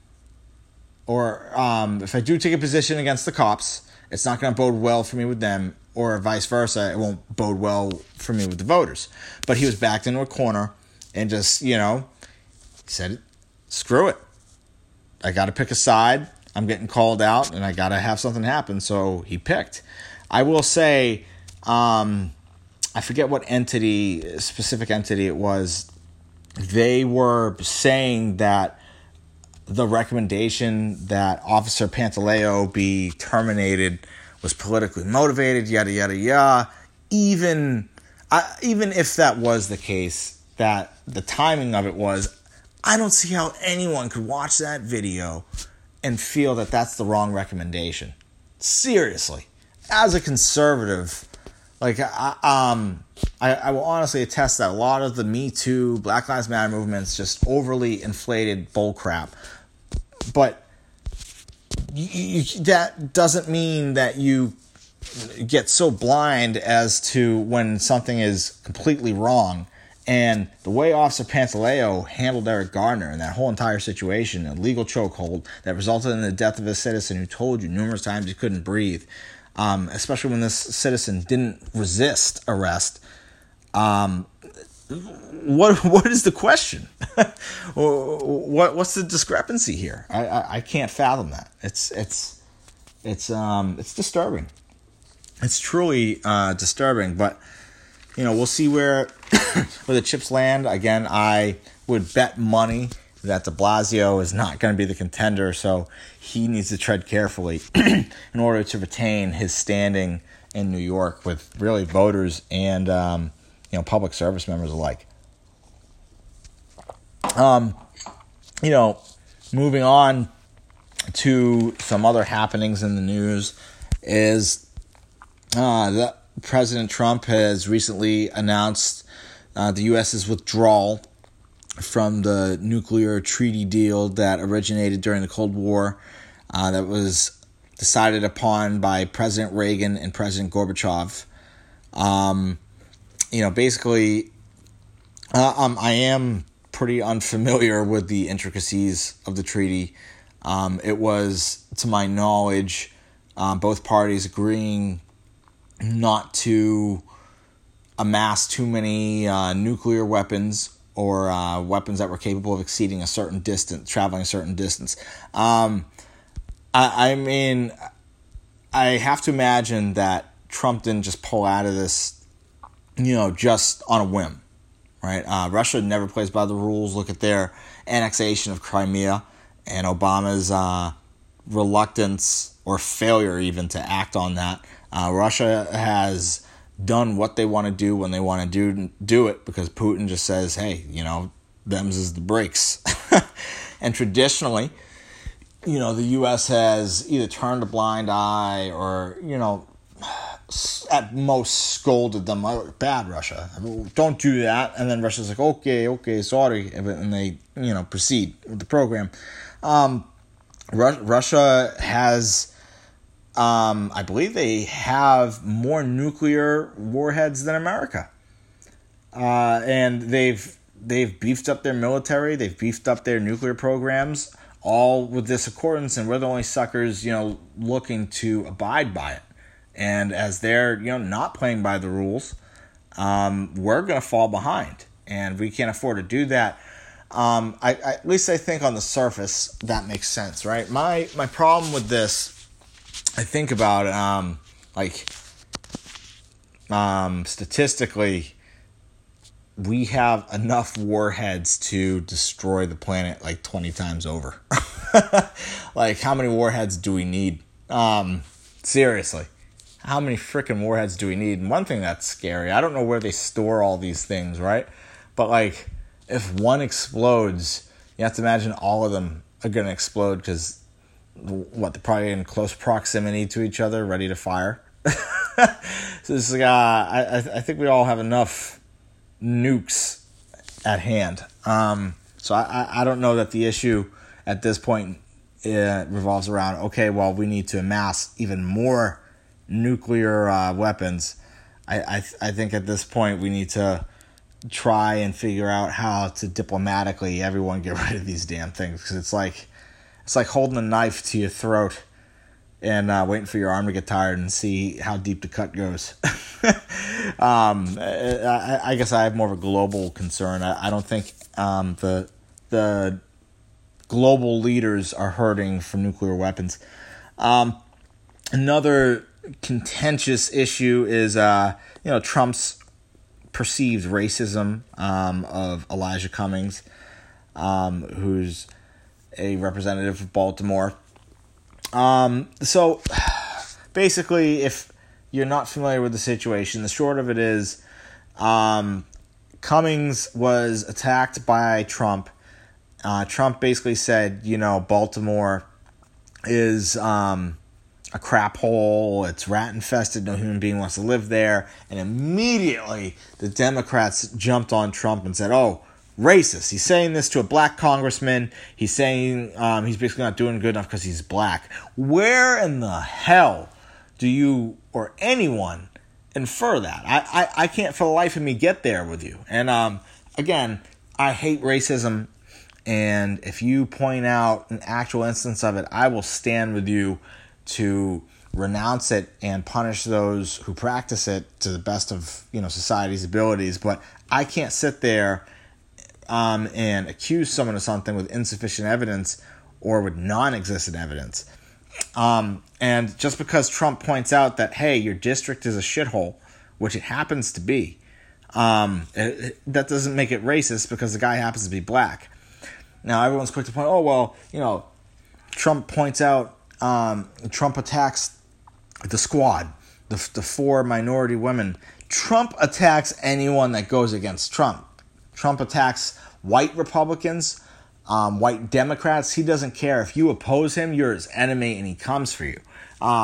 A: or um, if I do take a position against the cops, it's not going to bode well for me with them, or vice versa, it won't bode well for me with the voters. But he was backed into a corner, and just, you know, he said, screw it, I got to pick a side. I'm getting called out, and I got to have something happen, so he picked. I will say, um, I forget what entity, specific entity it was, they were saying that the recommendation that Officer Pantaleo be terminated was politically motivated, yada, yada, yada. Even, uh, even if that was the case, that the timing of it was, I don't see how anyone could watch that video and feel that that's the wrong recommendation. Seriously. As a conservative, like, I, um, I, I will honestly attest that a lot of the Me Too, Black Lives Matter movements, just overly inflated bullcrap. But you, you, that doesn't mean that you get so blind as to when something is completely wrong. And the way Officer Pantaleo handled Eric Garner and that whole entire situation, a legal chokehold that resulted in the death of a citizen who told you numerous times he couldn't breathe, um, especially when this citizen didn't resist arrest. Um, what what is the question? what what's the discrepancy here? I, I, I can't fathom that. It's it's it's um it's disturbing. It's truly uh, disturbing, but. You know, we'll see where where the chips land. Again, I would bet money that de Blasio is not going to be the contender, so he needs to tread carefully in order to retain his standing in New York with really voters and um, you know, public service members alike. Um, you know, moving on to some other happenings in the news. is uh, that President Trump has recently announced uh, the U S's withdrawal from the nuclear treaty deal that originated during the Cold War, uh, that was decided upon by President Reagan and President Gorbachev. Um, you know, basically, uh, um, I am pretty unfamiliar with the intricacies of the treaty. Um, it was, to my knowledge, um, both parties agreeing not to amass too many uh, nuclear weapons or uh, weapons that were capable of exceeding a certain distance, traveling a certain distance. Um, I, I mean, I have to imagine that Trump didn't just pull out of this, you know, just on a whim, right? Uh, Russia never plays by the rules. Look at their annexation of Crimea and Obama's uh, reluctance or failure even to act on that. Uh, Russia has done what they want to do when they want to do do it because Putin just says, hey, you know, them's is the breaks. And traditionally, you know, the U S has either turned a blind eye or, you know, at most scolded them. Oh, bad, Russia. Don't do that. And then Russia's like, okay, okay, sorry. And they, you know, proceed with the program. Um, Ru- Russia has... Um, I believe they have more nuclear warheads than America, uh, and they've they've beefed up their military. They've beefed up their nuclear programs, all with this accordance. And we're the only suckers, you know, looking to abide by it. And as they're, you know, not playing by the rules, um, we're going to fall behind, and we can't afford to do that. Um, I, I, at least I think on the surface that makes sense, right? My my problem with this. I think about it, um, like, um, statistically, we have enough warheads to destroy the planet like twenty times over. Like, how many warheads do we need? Um, seriously, how many freaking warheads do we need? And one thing that's scary, I don't know where they store all these things, right? But, like, if one explodes, you have to imagine all of them are going to explode because what, they're probably in close proximity to each other, ready to fire. So this is, uh, I, I think we all have enough nukes at hand. Um, so I, I don't know that the issue at this point uh, revolves around, okay, well, we need to amass even more nuclear uh, weapons. I, I, I think at this point we need to try and figure out how to diplomatically everyone get rid of these damn things, because it's like, It's like holding a knife to your throat and uh, waiting for your arm to get tired and see how deep the cut goes. um, I, I guess I have more of a global concern. I, I don't think um, the the global leaders are hurting from nuclear weapons. Um, another contentious issue is uh, you know Trump's perceived racism um, of Elijah Cummings, um, who's a representative of Baltimore. Um, so basically, if you're not familiar with the situation, the short of it is um, Cummings was attacked by Trump. Uh, Trump basically said, you know, Baltimore is um, a crap hole. It's rat infested. No human being wants to live there. And immediately the Democrats jumped on Trump and said, oh, racist. He's saying this to a black congressman. He's saying um, he's basically not doing good enough because he's black. Where in the hell do you or anyone infer that? I, I, I can't for the life of me get there with you. And um, again, I hate racism. And if you point out an actual instance of it, I will stand with you to renounce it and punish those who practice it to the best of, you know, society's abilities. But I can't sit there Um, and accuse someone of something with insufficient evidence or with non-existent evidence. Um, and just because Trump points out that, hey, your district is a shithole, which it happens to be, um, it, it, that doesn't make it racist because the guy happens to be black. Now, everyone's quick to point, oh, well, you know, Trump points out, um, Trump attacks the squad, the, the four minority women. Trump attacks anyone that goes against Trump. Trump attacks white Republicans, um, white Democrats. He doesn't care. If you oppose him, you're his enemy, and he comes for you. Um,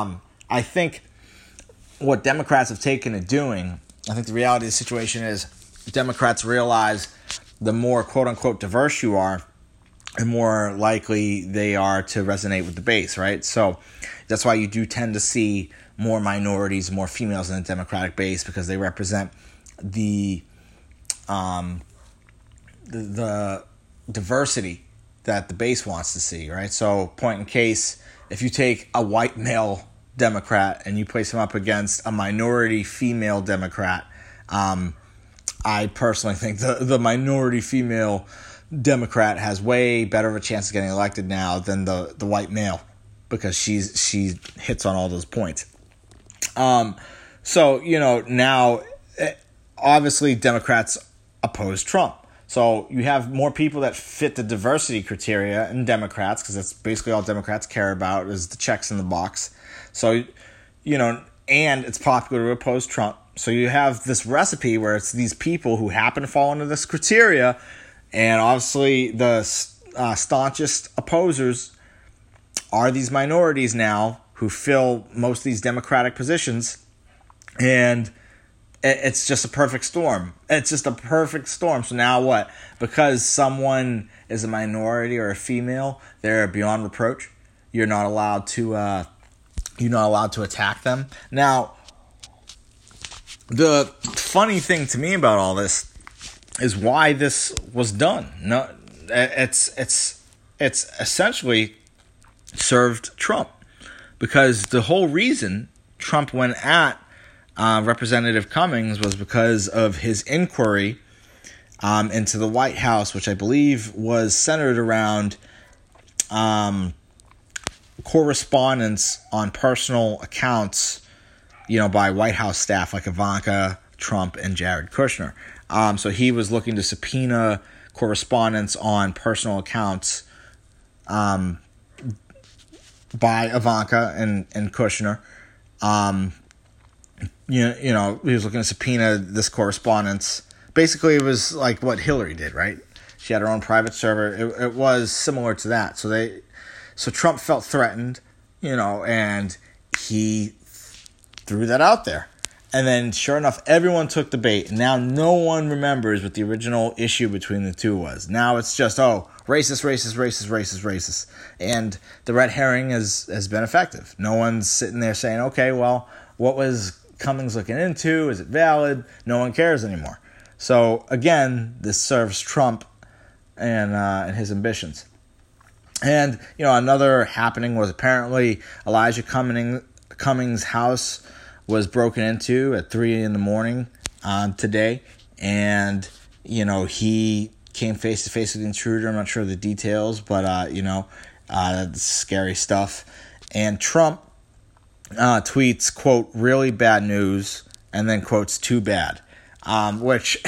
A: I think what Democrats have taken to doing, I think the reality of the situation is Democrats realize the more quote-unquote diverse you are, the more likely they are to resonate with the base, right? So that's why you do tend to see more minorities, more females in the Democratic base, because they represent the um, the, the diversity that the base wants to see, right? So point in case, if you take a white male Democrat and you place him up against a minority female Democrat, um, I personally think the, the minority female Democrat has way better of a chance of getting elected now than the, the white male, because she's she hits on all those points. Um, so, you know, now, obviously Democrats oppose Trump. So you have more people that fit the diversity criteria in Democrats, because that's basically all Democrats care about is the checks in the box. So, you know, and it's popular to oppose Trump. So you have this recipe where it's these people who happen to fall into this criteria, and obviously the uh, staunchest opposers are these minorities now who fill most of these Democratic positions, and it's just a perfect storm. It's just a perfect storm. So now what? Because someone is a minority or a female, they're beyond reproach. You're not allowed to. Uh, you're not allowed to attack them. Now, the funny thing to me about all this is why this was done. No, it's it's it's essentially served Trump, because the whole reason Trump went at Uh, Representative Cummings was because of his inquiry um, into the White House, which I believe was centered around um, correspondence on personal accounts, you know, by White House staff like Ivanka Trump and Jared Kushner. Um, so he was looking to subpoena correspondence on personal accounts um, by Ivanka and, and Kushner. Um, You know, you know, he was looking to subpoena this correspondence. Basically, it was like what Hillary did, right? She had her own private server. It, it was similar to that. So they, so Trump felt threatened, you know, and he threw that out there. And then, sure enough, everyone took the bait. And now no one remembers what the original issue between the two was. Now it's just, oh, racist, racist, racist, racist, racist. And the red herring has, has been effective. No one's sitting there saying, okay, well, what was Cummings looking into? Is it valid? No one cares anymore. So again, this serves Trump and uh, and his ambitions. And you know, another happening was apparently Elijah Cummings Cummings' house was broken into at three in the morning uh, today, and you know he came face to face with the intruder. I'm not sure of the details, but uh, you know, uh, that's scary stuff. And Trump Uh, tweets, quote, really bad news, and then quotes, too bad, um, which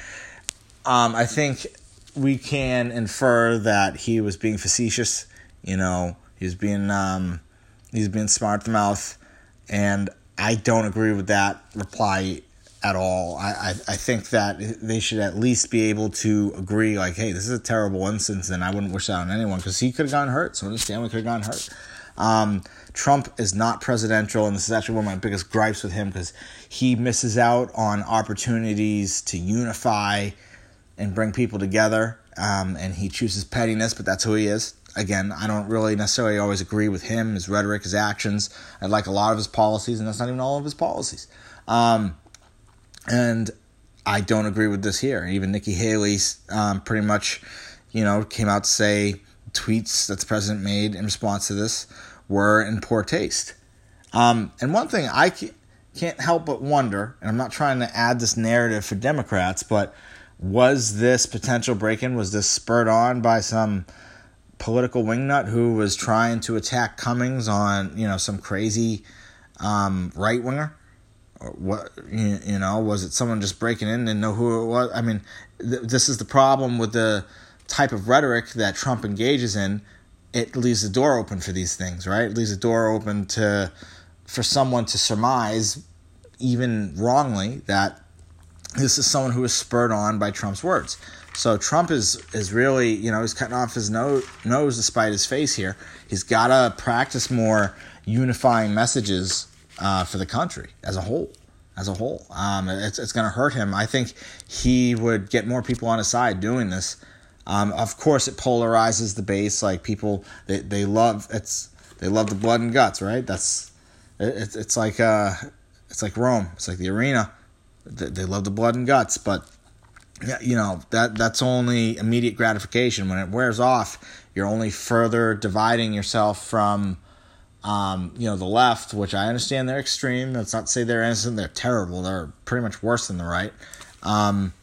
A: um, I think we can infer that he was being facetious. You know, he was being, um, he was being smart at the mouth, and I don't agree with that reply at all. I, I, I think that they should at least be able to agree, like, hey, this is a terrible instance, and I wouldn't wish that on anyone, because he could have gotten hurt. So his family could have gotten hurt. Um, Trump is not presidential, and this is actually one of my biggest gripes with him, because he misses out on opportunities to unify and bring people together, um, and he chooses pettiness, but that's who he is. Again, I don't really necessarily always agree with him, his rhetoric, his actions. I like a lot of his policies, and that's not even all of his policies. Um, and I don't agree with this here. Even Nikki Haley um, pretty much, you know, came out to say tweets that the president made in response to this were in poor taste. Um, and one thing I can't help but wonder, and I'm not trying to add this narrative for Democrats, but was this potential break-in, was this spurred on by some political wingnut who was trying to attack Cummings on, you know, some crazy um, right-winger? Or what, you, you know, was it someone just breaking in and know who it was? I mean, th- this is the problem with the type of rhetoric that Trump engages in. It leaves the door open for these things, right? It leaves the door open to for someone to surmise, even wrongly, that this is someone who is spurred on by Trump's words. So Trump is is really, you know, he's cutting off his nose, nose to spite his face here. He's got to practice more unifying messages uh, for the country as a whole. As a whole, um, it's it's going to hurt him. I think he would get more people on his side doing this. Um, of course, it polarizes the base. Like people, they, they love it's they love the blood and guts, right? That's it's it's like uh, it's like Rome. It's like the arena. They, they love the blood and guts, but yeah, you know that that's only immediate gratification. When it wears off, you're only further dividing yourself from. Um, you know, the left, which I understand they're extreme. That's not to say they're innocent. They're terrible. They're pretty much worse than the right. Um,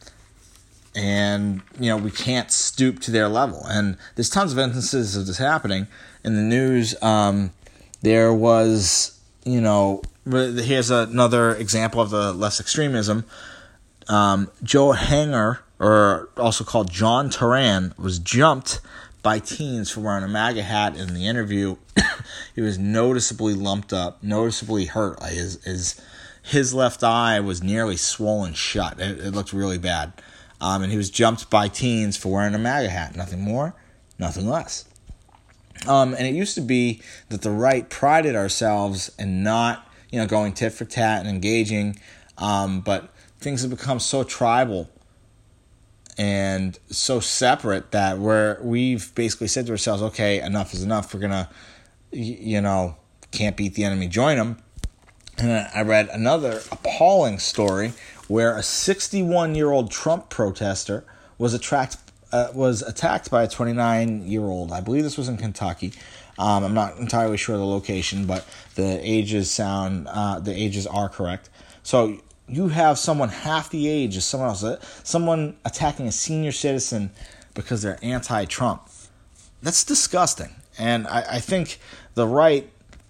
A: and, you know, we can't stoop to their level. And there's tons of instances of this happening. In the news, um, there was, you know, here's another example of the less extremism. Um, Joe Hanger, or also called John Turan, was jumped by teens for wearing a MAGA hat. In the interview, he was noticeably lumped up, noticeably hurt. His his his left eye was nearly swollen shut. It, it looked really bad. Um, and he was jumped by teens for wearing a MAGA hat. Nothing more, nothing less. Um, and it used to be that the right prided ourselves in not, you know, going tit for tat and engaging. Um, but things have become so tribal and so separate that we're, we've basically said to ourselves, okay, enough is enough. We're going to, you know, can't beat the enemy, join them. And I read another appalling story where a sixty-one-year-old Trump protester was attract, uh, was attacked by a twenty-nine-year-old. I believe this was in Kentucky. Um, I'm not entirely sure of the location, but the ages sound, uh, the ages are correct. So you have someone half the age as someone else, someone attacking a senior citizen because they're anti-Trump. That's disgusting. And I, I think the right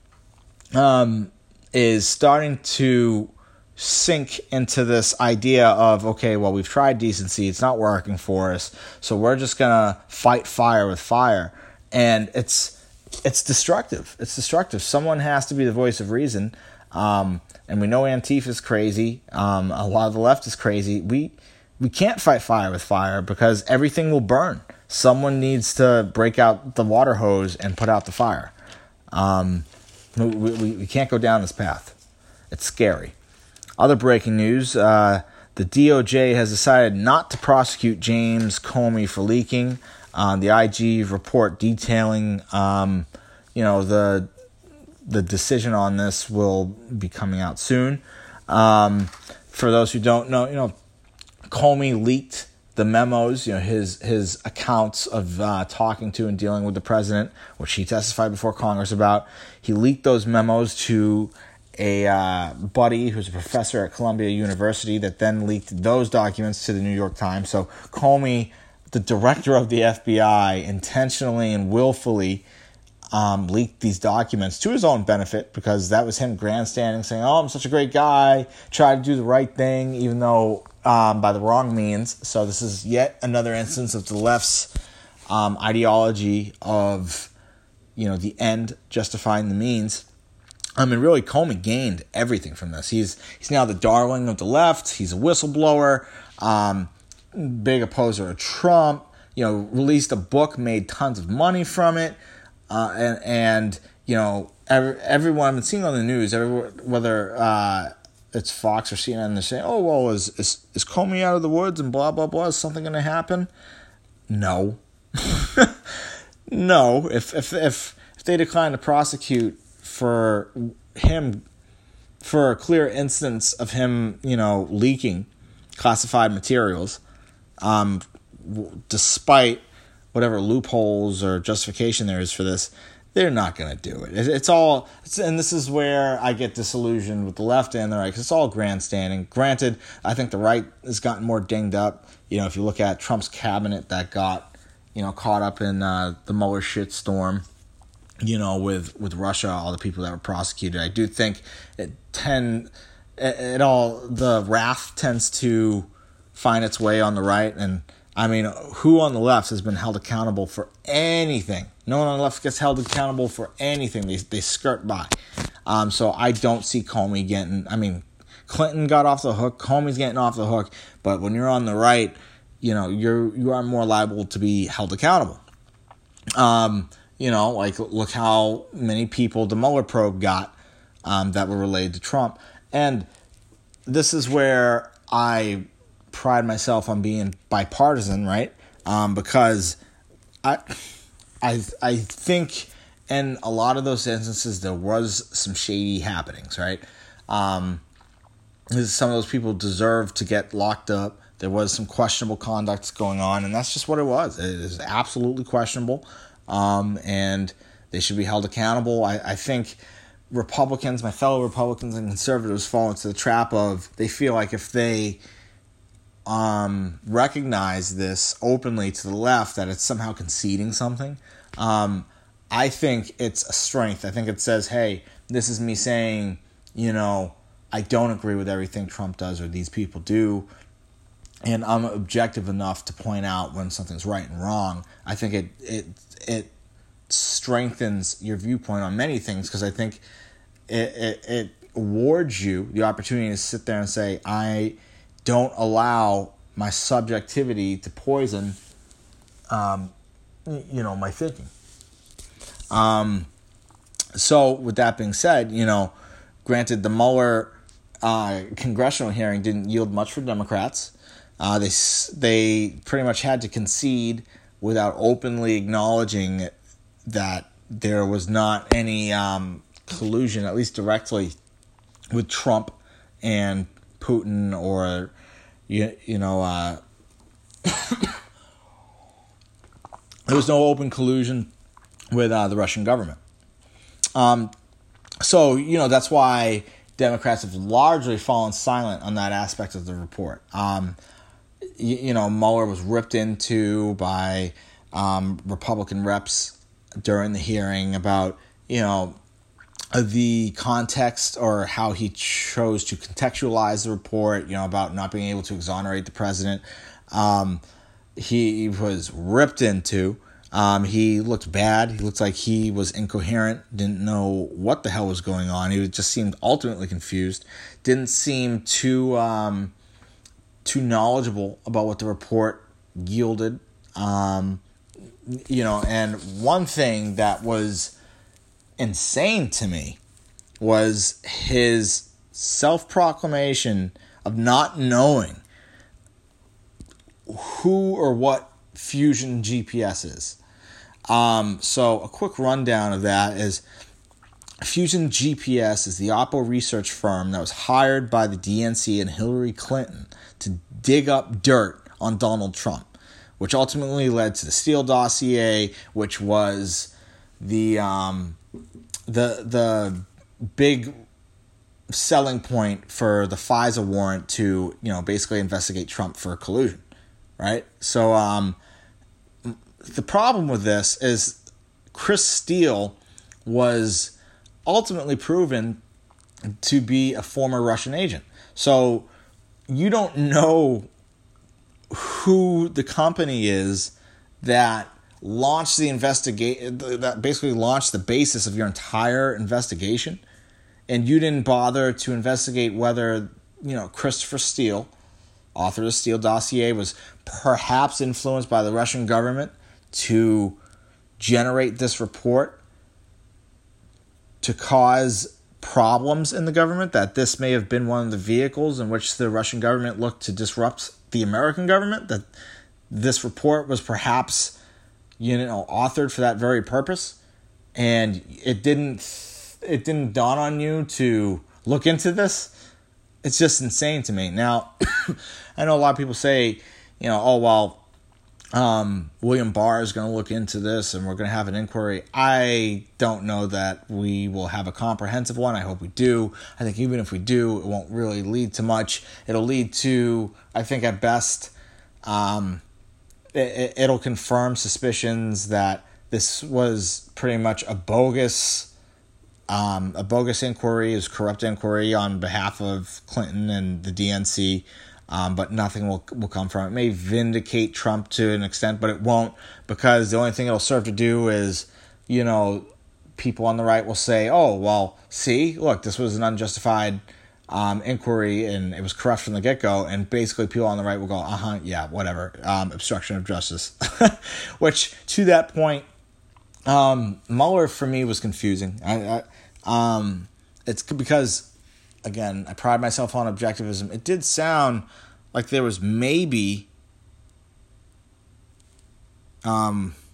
A: um, is starting to sink into this idea of, okay, well, we've tried decency. It's not working for us. So we're just going to fight fire with fire. And it's it's destructive. It's destructive. Someone has to be the voice of reason. Um, and we know Antifa is crazy. Um, a lot of the left is crazy. We we can't fight fire with fire because everything will burn. Someone needs to break out the water hose and put out the fire. Um, we, we, we can't go down this path. It's scary. Other breaking news, uh, the D O J has decided not to prosecute James Comey for leaking. Uh, the I G report detailing, um, you know, the the decision on this will be coming out soon. Um, for those who don't know, you know, Comey leaked the memos, you know, his his accounts of uh, talking to and dealing with the president, which he testified before Congress about. He leaked those memos to a uh, buddy who's a professor at Columbia University that then leaked those documents to the New York Times. So Comey, the director of the F B I, intentionally and willfully um, leaked these documents to his own benefit because that was him grandstanding, saying, oh, I'm such a great guy, try to do the right thing, even though um, by the wrong means. So this is yet another instance of the left's um, ideology of, you know, the end justifying the means. I mean, really, Comey gained everything from this. He's he's now the darling of the left. He's a whistleblower, um, big opposer of Trump. You know, released a book, made tons of money from it, uh, and and you know, every, everyone I've been seeing on the news, every, whether uh, it's Fox or C N N, they're saying, "Oh, well, is is is Comey out of the woods and blah blah blah? Is something going to happen?" No, no. If if if if they decline to prosecute for him, for a clear instance of him, you know, leaking classified materials, um, w- despite whatever loopholes or justification there is for this, they're not going to do it. it. It's all, it's, and this is where I get disillusioned with the left and the right, because it's all grandstanding. Granted, I think the right has gotten more dinged up. You know, if you look at Trump's cabinet that got, you know, caught up in uh, the Mueller shitstorm, you know, with, with Russia, all the people that were prosecuted. I do think it tend, it, it all, the wrath tends to find its way on the right. And I mean, who on the left has been held accountable for anything? No one on the left gets held accountable for anything. They they skirt by. Um, so I don't see Comey getting, I mean, Clinton got off the hook. Comey's getting off the hook. But when you're on the right, you know, you're, you are more liable to be held accountable. Um, You know, like, look how many people the Mueller probe got um, that were related to Trump. And this is where I pride myself on being bipartisan, right? Um, because I, I, I think in a lot of those instances there was some shady happenings, right? Um, some of those people deserve to get locked up. There was some questionable conduct going on, and that's just what it was. It is absolutely questionable, um, and they should be held accountable. I, I think Republicans, my fellow Republicans and conservatives, fall into the trap of they feel like if they um, recognize this openly to the left, that it's somehow conceding something. Um, I think it's a strength. I think it says, hey, this is me saying, you know, I don't agree with everything Trump does or these people do, and I'm objective enough to point out when something's right and wrong. I think it it it strengthens your viewpoint on many things, because I think it, it it awards you the opportunity to sit there and say, I don't allow my subjectivity to poison, um, you know, my thinking. Um, so with that being said, you know, granted, the Mueller uh, congressional hearing didn't yield much for Democrats. Uh, they they pretty much had to concede without openly acknowledging that there was not any um, collusion, at least directly, with Trump and Putin, or you you know uh, there was no open collusion with uh, the Russian government. Um, so you know that's why Democrats have largely fallen silent on that aspect of the report. Um, you, you know, Mueller was ripped into by um, Republican reps during the hearing about, you know, the context or how he chose to contextualize the report, you know, about not being able to exonerate the president. Um, he was ripped into. Um, he looked bad. He looked like he was incoherent, didn't know what the hell was going on. He just seemed ultimately confused, didn't seem too um, too knowledgeable about what the report yielded. Um, you know, and one thing that was insane to me was his self-proclamation of not knowing who or what Fusion G P S is. Um, so a quick rundown of that is Fusion G P S is the Oppo research firm that was hired by the D N C and Hillary Clinton to dig up dirt on Donald Trump, which ultimately led to the Steele dossier, which was the um, the the big selling point for the FISA warrant to, you know, basically investigate Trump for collusion, right? So um, the problem with this is Chris Steele was ultimately proven to be a former Russian agent. So you don't know who the company is that launched the investigation, that basically launched the basis of your entire investigation, and you didn't bother to investigate whether, you know, Christopher Steele, author of the Steele dossier, was perhaps influenced by the Russian government to generate this report to cause problems in the government, that this may have been one of the vehicles in which the Russian government looked to disrupt the American government, that this report was perhaps, you know, authored for that very purpose, and it didn't it didn't dawn on you to look into this. It's just insane to me. Now, I know a lot of people say, you know, oh, well, um, William Barr is going to look into this and we're going to have an inquiry. I don't know that we will have a comprehensive one. I hope we do. I think even if we do, it won't really lead to much. It'll lead to, I think at best, um, it, it'll confirm suspicions that this was pretty much a bogus Um, a bogus inquiry, is corrupt inquiry on behalf of Clinton and the D N C, um, but nothing will will come from it. It may vindicate Trump to an extent, but it won't, because the only thing it'll serve to do is, you know, people on the right will say, oh, well, see, look, this was an unjustified um, inquiry and it was corrupt from the get-go, and basically people on the right will go, uh-huh, yeah, whatever, um, obstruction of justice. Which, to that point, Um, Mueller for me was confusing. I, I, um, it's because, again, I pride myself on objectivism. It did sound like there was maybe um,